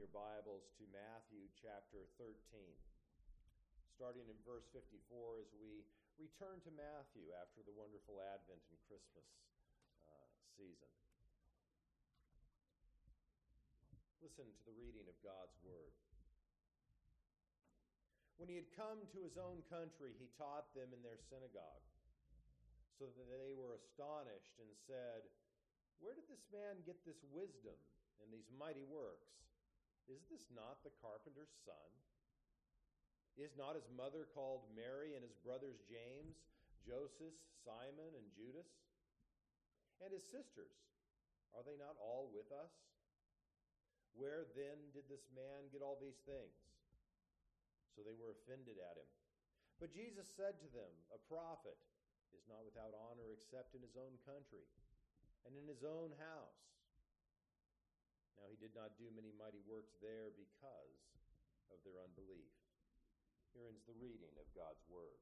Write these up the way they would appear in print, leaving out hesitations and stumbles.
your Bibles to Matthew chapter 13, starting in verse 54 as we return to Matthew after the wonderful Advent and Christmas season. Listen to the reading of God's Word. When he had come to his own country, he taught them in their synagogue, so that they were astonished and said, "Where did this man get this wisdom and these mighty works? Is this not the carpenter's son? Is not his mother called Mary, and his brothers James, Joseph, Simon, and Judas? And his sisters, are they not all with us? Where then did this man get all these things?" So they were offended at him. But Jesus said to them, "A prophet is not without honor except in his own country and in his own house." Now he did not do many mighty works there because of their unbelief. Here ends the reading of God's Word.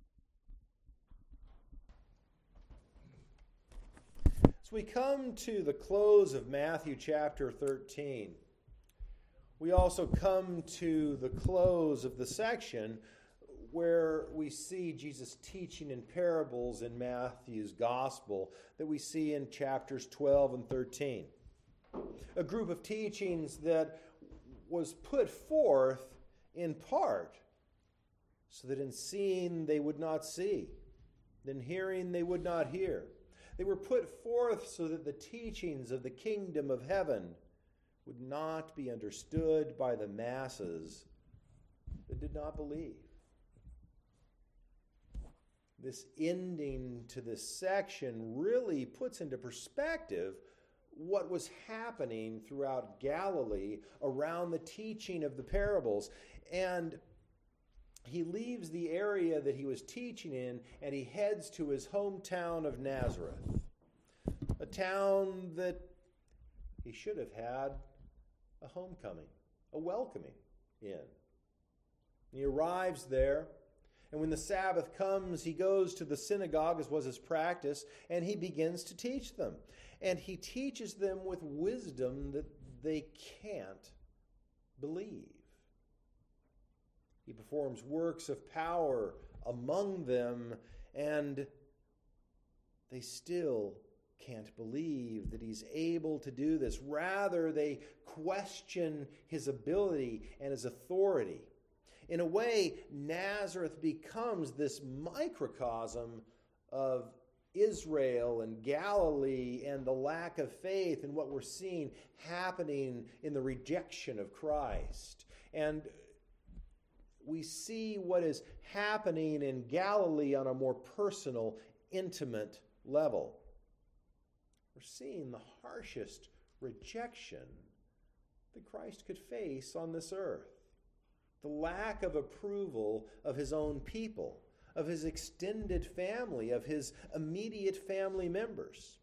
As we come to the close of Matthew chapter 13, we also come to the close of the section where we see Jesus teaching in parables in Matthew's gospel that we see in chapters 12 and 13. A group of teachings that was put forth in part so that in seeing they would not see, in hearing they would not hear. They were put forth so that the teachings of the kingdom of heaven would not be understood by the masses that did not believe. This ending to this section really puts into perspective what was happening throughout Galilee around the teaching of the parables. And he leaves the area that he was teaching in and he heads to his hometown of Nazareth, a town that he should have had a homecoming, a welcoming in. And he arrives there, and when the Sabbath comes, he goes to the synagogue, as was his practice, and he begins to teach them. And he teaches them with wisdom that they can't believe. He performs works of power among them, and they still can't believe that he's able to do this. Rather, they question his ability and his authority. In a way, Nazareth becomes this microcosm of Israel and Galilee and the lack of faith and what we're seeing happening in the rejection of Christ. And we see what is happening in Galilee on a more personal, intimate level. We're seeing the harshest rejection that Christ could face on this earth. The lack of approval of his own people, of his extended family, of his immediate family members.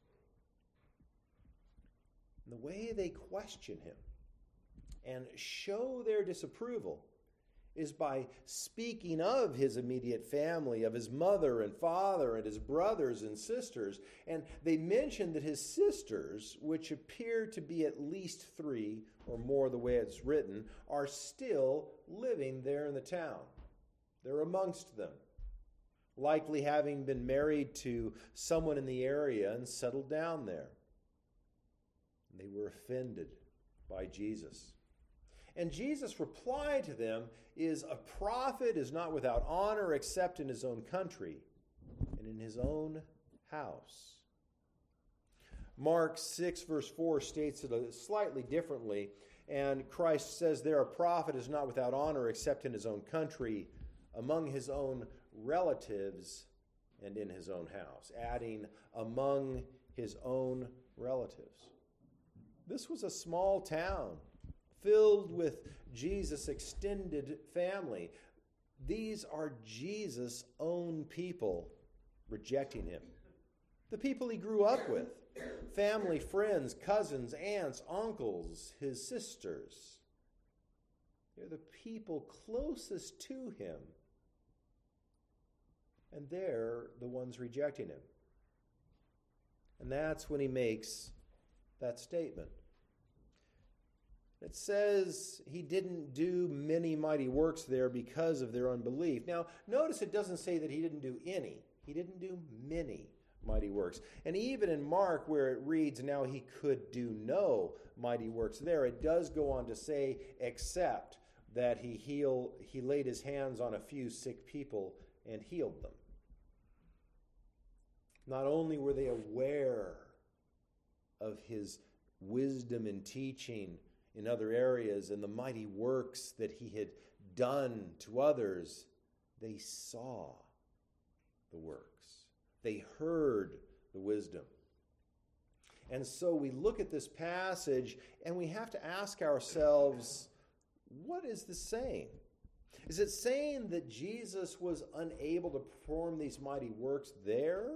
And the way they question him and show their disapproval is by speaking of his immediate family, of his mother and father and his brothers and sisters. And they mention that his sisters, which appear to be at least 3 or more the way it's written, are still living there in the town. They're amongst them, likely having been married to someone in the area and settled down there. And they were offended by Jesus. And Jesus' reply to them is, "A prophet is not without honor except in his own country and in his own house." Mark 6 verse 4 states it slightly differently, and Christ says there, "A prophet is not without honor except in his own country, among his own relatives, and in his own house," adding among his own relatives. This was a small town filled with Jesus' extended family. These are Jesus' own people rejecting him. The people he grew up with, family, friends, cousins, aunts, uncles, his sisters. They're the people closest to him. And they're the ones rejecting him. And that's when he makes that statement. It says he didn't do many mighty works there because of their unbelief. Now, notice it doesn't say that he didn't do any. He didn't do many mighty works. And even in Mark, where it reads, now he could do no mighty works there, it does go on to say, except that he laid his hands on a few sick people and healed them. Not only were they aware of his wisdom and teaching in other areas and the mighty works that he had done to others, they saw the works. They heard the wisdom. And so we look at this passage and we have to ask ourselves, what is this saying? Is it saying that Jesus was unable to perform these mighty works there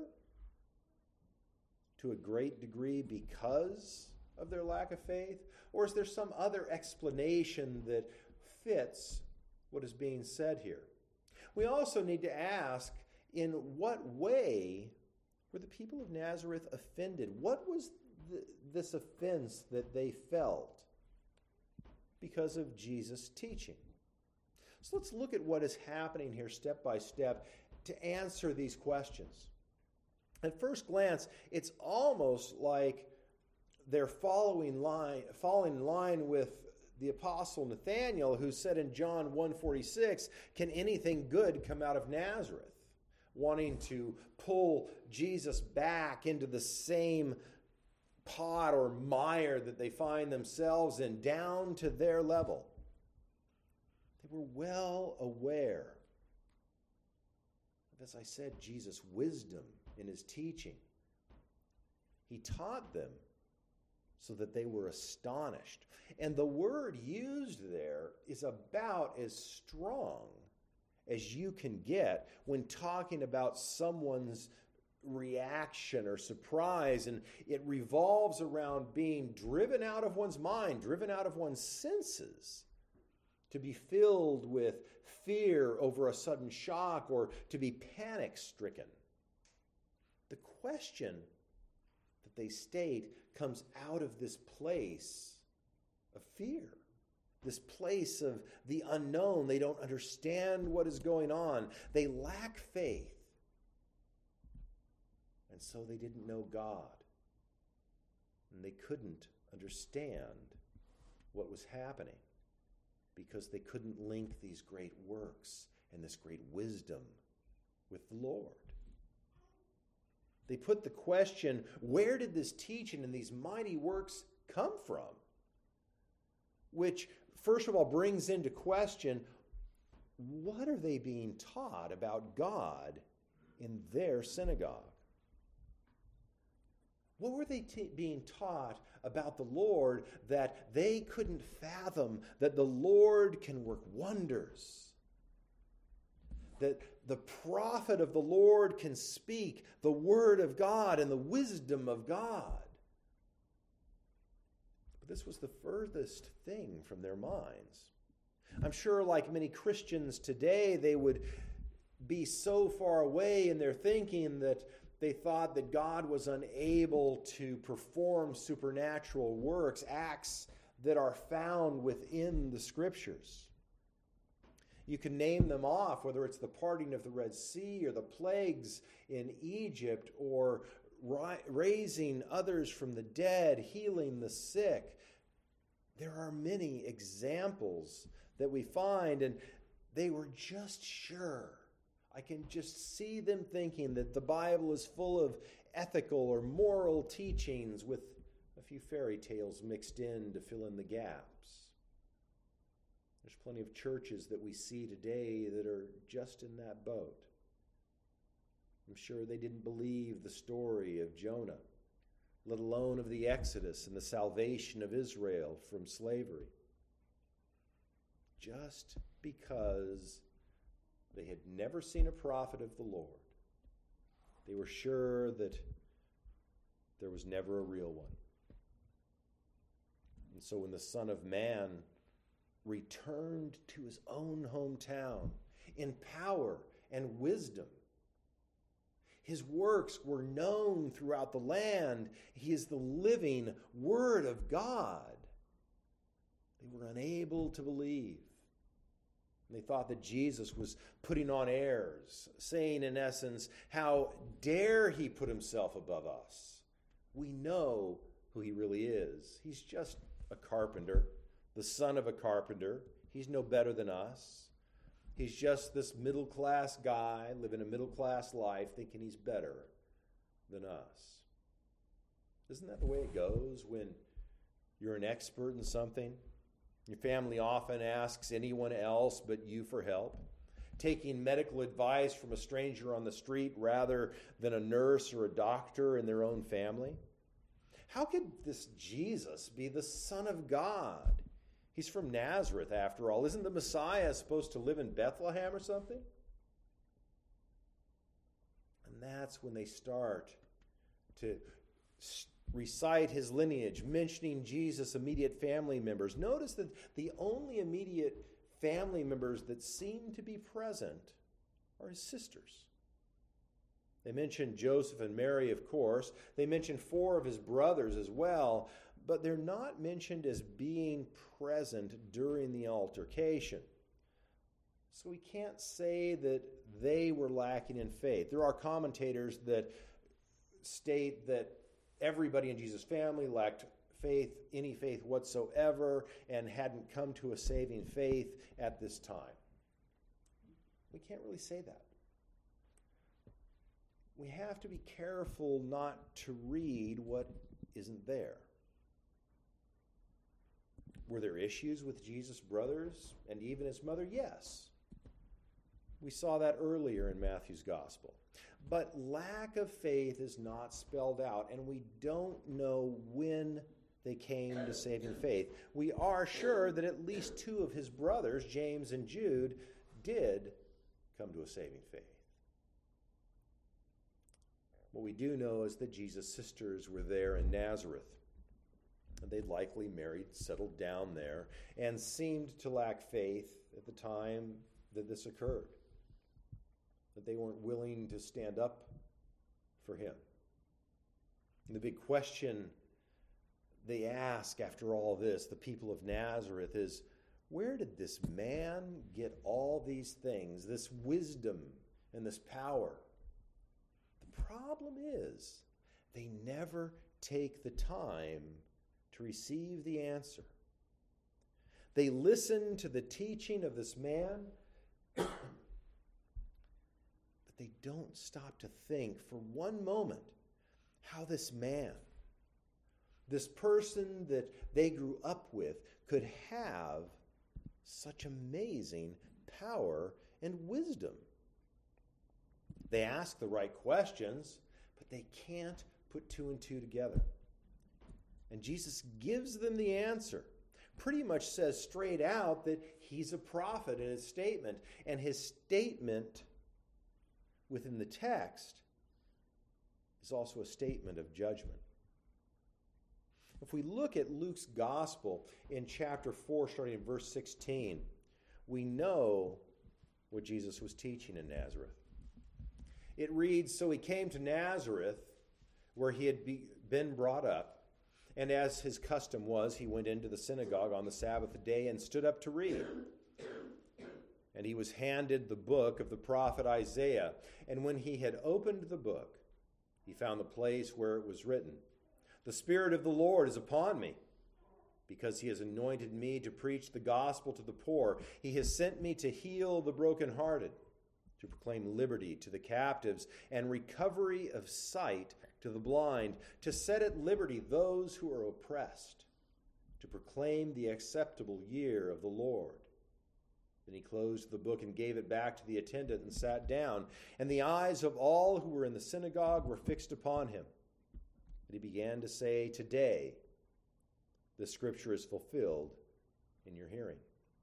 to a great degree because of their lack of faith? Or is there some other explanation that fits what is being said here? We also need to ask, in what way were the people of Nazareth offended? What was this offense that they felt because of Jesus' teaching? So let's look at what is happening here step by step to answer these questions. At first glance, it's almost like they're falling in line with the apostle Nathanael, who said in John 1:46, "Can anything good come out of Nazareth?" Wanting to pull Jesus back into the same pot or mire that they find themselves in, down to their level. They were well aware of, as I said, Jesus' wisdom in his teaching. He taught them so that they were astonished. And the word used there is about as strong as you can get when talking about someone's reaction or surprise, and it revolves around being driven out of one's mind, driven out of one's senses, to be filled with fear over a sudden shock or to be panic-stricken. The question that they state comes out of this place of fear. This place of the unknown. They don't understand what is going on. They lack faith. And so they didn't know God. And they couldn't understand what was happening because they couldn't link these great works and this great wisdom with the Lord. They put the question, where did this teaching and these mighty works come from? Which, first of all, brings into question, what are they being taught about God in their synagogue? What were they being taught about the Lord that they couldn't fathom that the Lord can work wonders? That the prophet of the Lord can speak the word of God and the wisdom of God. But this was the furthest thing from their minds. I'm sure, like many Christians today, they would be so far away in their thinking that they thought that God was unable to perform supernatural works, acts that are found within the Scriptures. You can name them off, whether it's the parting of the Red Sea or the plagues in Egypt or raising others from the dead, healing the sick. There are many examples that we find, and they were just sure. I can just see them thinking that the Bible is full of ethical or moral teachings with a few fairy tales mixed in to fill in the gaps. There's plenty of churches that we see today that are just in that boat. I'm sure they didn't believe the story of Jonah, let alone of the Exodus and the salvation of Israel from slavery. Just because they had never seen a prophet of the Lord. They were sure that there was never a real one. And so when the Son of Man returned to his own hometown in power and wisdom, his works were known throughout the land. He is the living Word of God. They were unable to believe. They thought that Jesus was putting on airs, saying in essence, how dare he put himself above us? We know who he really is. He's just a carpenter, the son of a carpenter. He's no better than us. He's just this middle-class guy living a middle-class life thinking he's better than us. Isn't that the way it goes when you're an expert in something? Your family often asks anyone else but you for help. Taking medical advice from a stranger on the street rather than a nurse or a doctor in their own family. How could this Jesus be the Son of God? He's from Nazareth, after all. Isn't the Messiah supposed to live in Bethlehem or something? And that's when they start to recite his lineage, mentioning Jesus' immediate family members. Notice that the only immediate family members that seem to be present are his sisters. They mention Joseph and Mary, of course. They mention 4 of his brothers as well, but they're not mentioned as being present during the altercation. So we can't say that they were lacking in faith. There are commentators that state that everybody in Jesus' family lacked faith, any faith whatsoever, and hadn't come to a saving faith at this time. We can't really say that. We have to be careful not to read what isn't there. Were there issues with Jesus' brothers and even his mother? Yes. We saw that earlier in Matthew's gospel. But lack of faith is not spelled out, and we don't know when they came to saving faith. We are sure that at least 2 of his brothers, James and Jude, did come to a saving faith. What we do know is that Jesus' sisters were there in Nazareth. They'd likely married, settled down there, and seemed to lack faith at the time that this occurred. That they weren't willing to stand up for him. And the big question they ask after all this, the people of Nazareth, is, where did this man get all these things, this wisdom and this power? The problem is, they never take the time to receive the answer. They listen to the teaching of this man, but they don't stop to think for one moment how this man, this person that they grew up with, could have such amazing power and wisdom. They ask the right questions, but they can't put 2 and 2 together. And Jesus gives them the answer. Pretty much says straight out that he's a prophet in his statement. And his statement within the text is also a statement of judgment. If we look at Luke's gospel in chapter 4, starting in verse 16, we know what Jesus was teaching in Nazareth. It reads, "So he came to Nazareth, where he had been brought up, and as his custom was, he went into the synagogue on the Sabbath day and stood up to read. And he was handed the book of the prophet Isaiah. And when he had opened the book, he found the place where it was written, 'The Spirit of the Lord is upon me, because he has anointed me to preach the gospel to the poor. He has sent me to heal the brokenhearted, to proclaim liberty to the captives and recovery of sight to the blind, to set at liberty those who are oppressed, to proclaim the acceptable year of the Lord.' Then he closed the book and gave it back to the attendant and sat down. And the eyes of all who were in the synagogue were fixed upon him. And he began to say, 'Today, the scripture is fulfilled in your hearing.'"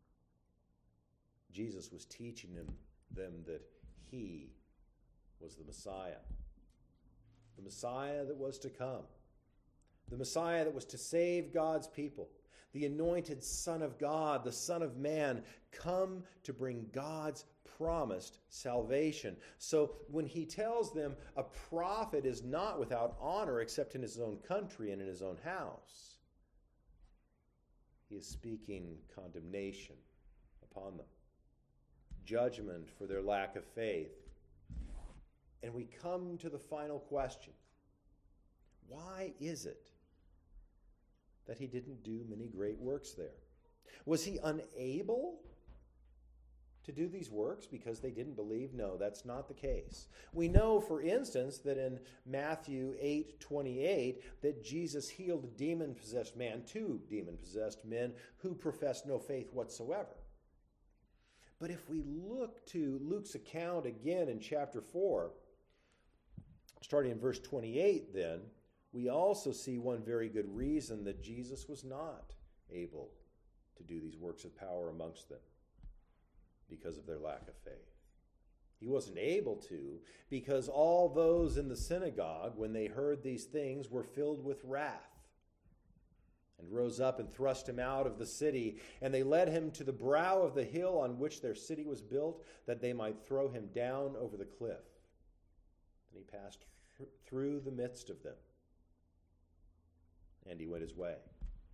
Jesus was teaching them that he was the Messiah. The Messiah that was to come. The Messiah that was to save God's people. The anointed Son of God, the Son of Man, come to bring God's promised salvation. So when he tells them a prophet is not without honor except in his own country and in his own house, he is speaking condemnation upon them, judgment for their lack of faith. And we come to the final question. Why is it that he didn't do many great works there? Was he unable to do these works because they didn't believe? No, that's not the case. We know, for instance, that in Matthew 8:28, that Jesus healed a demon-possessed man, 2 demon-possessed men who professed no faith whatsoever. But if we look to Luke's account again in chapter 4, starting in verse 28 then, we also see one very good reason that Jesus was not able to do these works of power amongst them, because of their lack of faith. He wasn't able to because all those in the synagogue, when they heard these things, were filled with wrath and rose up and thrust him out of the city. And they led him to the brow of the hill on which their city was built, that they might throw him down over the cliff. And he passed through the midst of them, and he went his way.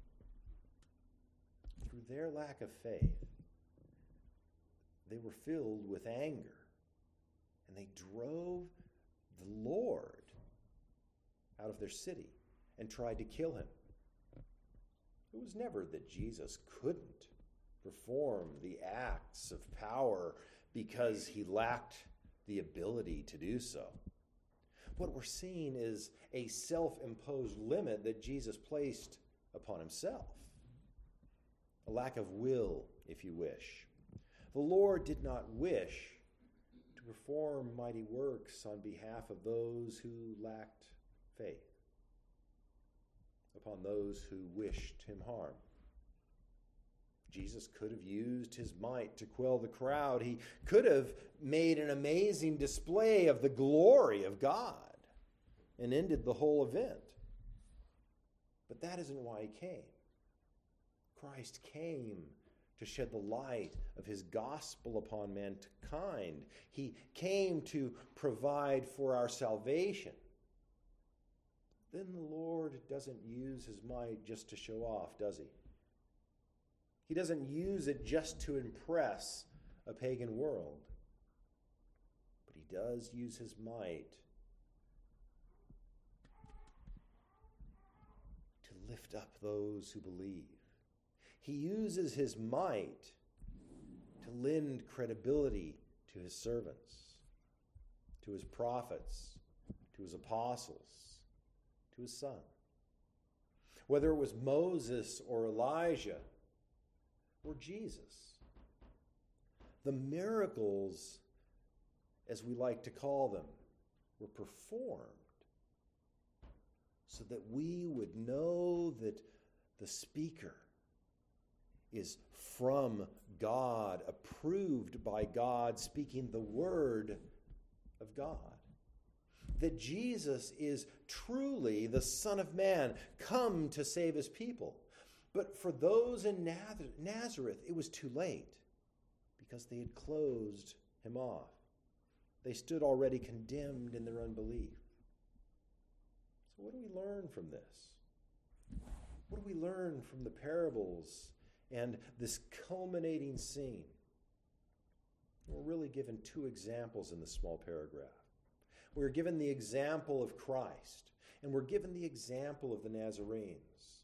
Through their lack of faith, they were filled with anger, and they drove the Lord out of their city and tried to kill him. It was never that Jesus couldn't perform the acts of power because he lacked the ability to do so. What we're seeing is a self-imposed limit that Jesus placed upon himself. A lack of will, if you wish. The Lord did not wish to perform mighty works on behalf of those who lacked faith, upon those who wished him harm. Jesus could have used his might to quell the crowd. He could have made an amazing display of the glory of God and ended the whole event. But that isn't why he came. Christ came to shed the light of his gospel upon mankind. He came to provide for our salvation. Then the Lord doesn't use his might just to show off, does he? He doesn't use it just to impress a pagan world. But he does use his might to lift up those who believe. He uses his might to lend credibility to his servants, to his prophets, to his apostles, to his son. Whether it was Moses or Elijah or Jesus, the miracles, as we like to call them, were performed so that we would know that the speaker is from God, approved by God, speaking the word of God. That Jesus is truly the Son of Man, come to save his people. But for those in Nazareth, it was too late, because they had closed him off. They stood already condemned in their unbelief. So what do we learn from this? What do we learn from the parables and this culminating scene? We're really given 2 examples in this small paragraph. We're given the example of Christ, and we're given the example of the Nazarenes.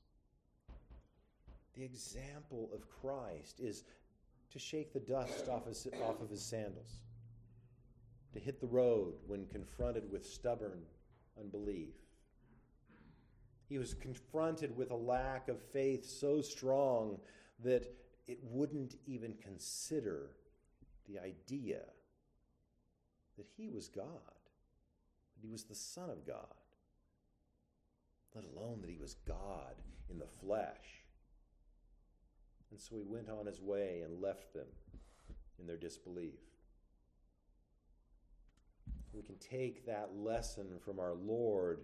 The example of Christ is to shake the dust off of his sandals, to hit the road when confronted with stubborn unbelief. He was confronted with a lack of faith so strong that it wouldn't even consider the idea that he was God, that he was the Son of God, let alone that he was God in the flesh. And so he went on his way and left them in their disbelief. We can take that lesson from our Lord,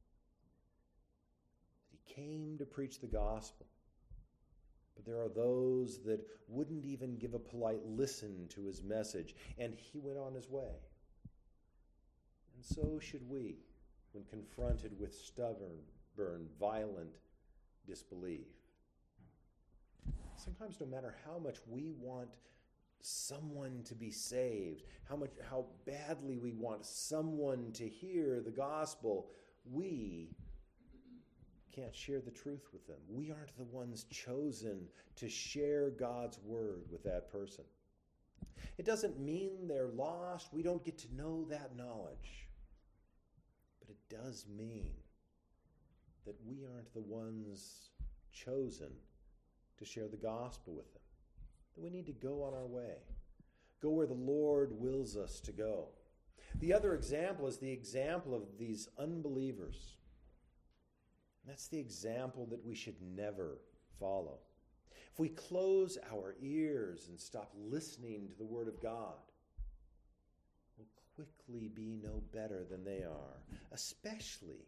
that he came to preach the gospel. But there are those that wouldn't even give a polite listen to his message, and he went on his way. And so should we, when confronted with stubborn, violent disbelief. sometimes no matter how much we want someone to be saved, how badly we want someone to hear the gospel, we can't share the truth with them. We aren't the ones chosen to share God's word with that person. It doesn't mean they're lost. We don't get to know that knowledge. But it does mean that we aren't the ones chosen to share the gospel with them. That we need to go on our way. Go where the Lord wills us to go. The other example is the example of these unbelievers. And that's the example that we should never follow. If we close our ears and stop listening to the Word of God, we'll quickly be no better than they are, especially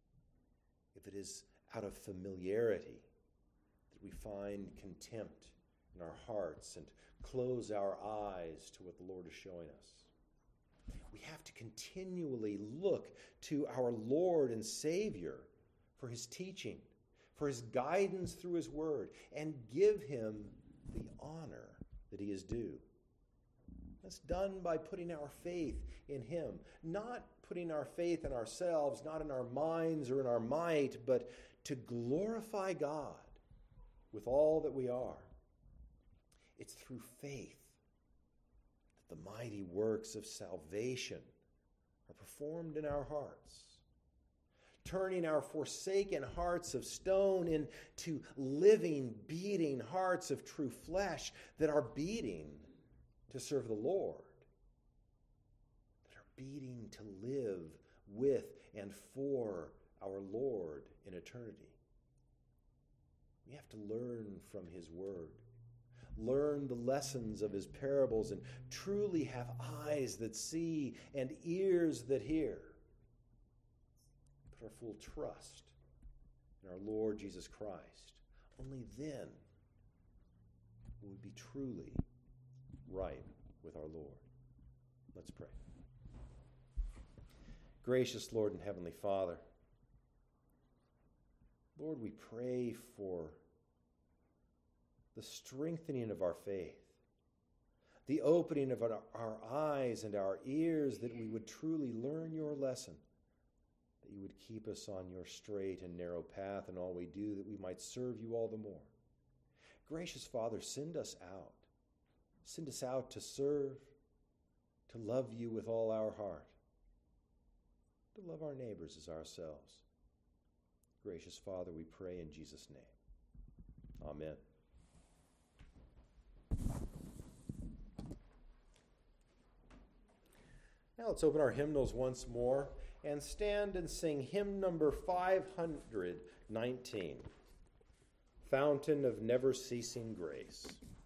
if it is out of familiarity that we find contempt in our hearts and close our eyes to what the Lord is showing us. We have to continually look to our Lord and Savior for His teaching, for His guidance through His word, and give Him the honor that He is due. That's done by putting our faith in Him, not putting our faith in ourselves, not in our minds or in our might, but to glorify God with all that we are. It's through faith that the mighty works of salvation are performed in our hearts, turning our forsaken hearts of stone into living, beating hearts of true flesh that are beating to serve the Lord, that are beating to live with and for our Lord in eternity. We have to learn from His word, learn the lessons of His parables, and truly have eyes that see and ears that hear. Put our full trust in our Lord Jesus Christ. Only then will we be truly right with our Lord. Let's pray. Gracious Lord and Heavenly Father, Lord, we pray for the strengthening of our faith, the opening of our eyes and our ears, that we would truly learn your lesson, that you would keep us on your straight and narrow path in all we do, that we might serve you all the more. Gracious Father, send us out. Send us out to serve, to love you with all our heart, to love our neighbors as ourselves. Gracious Father, we pray in Jesus' name. Amen. Now let's open our hymnals once more and stand and sing hymn number 519, Fountain of Never Ceasing Grace.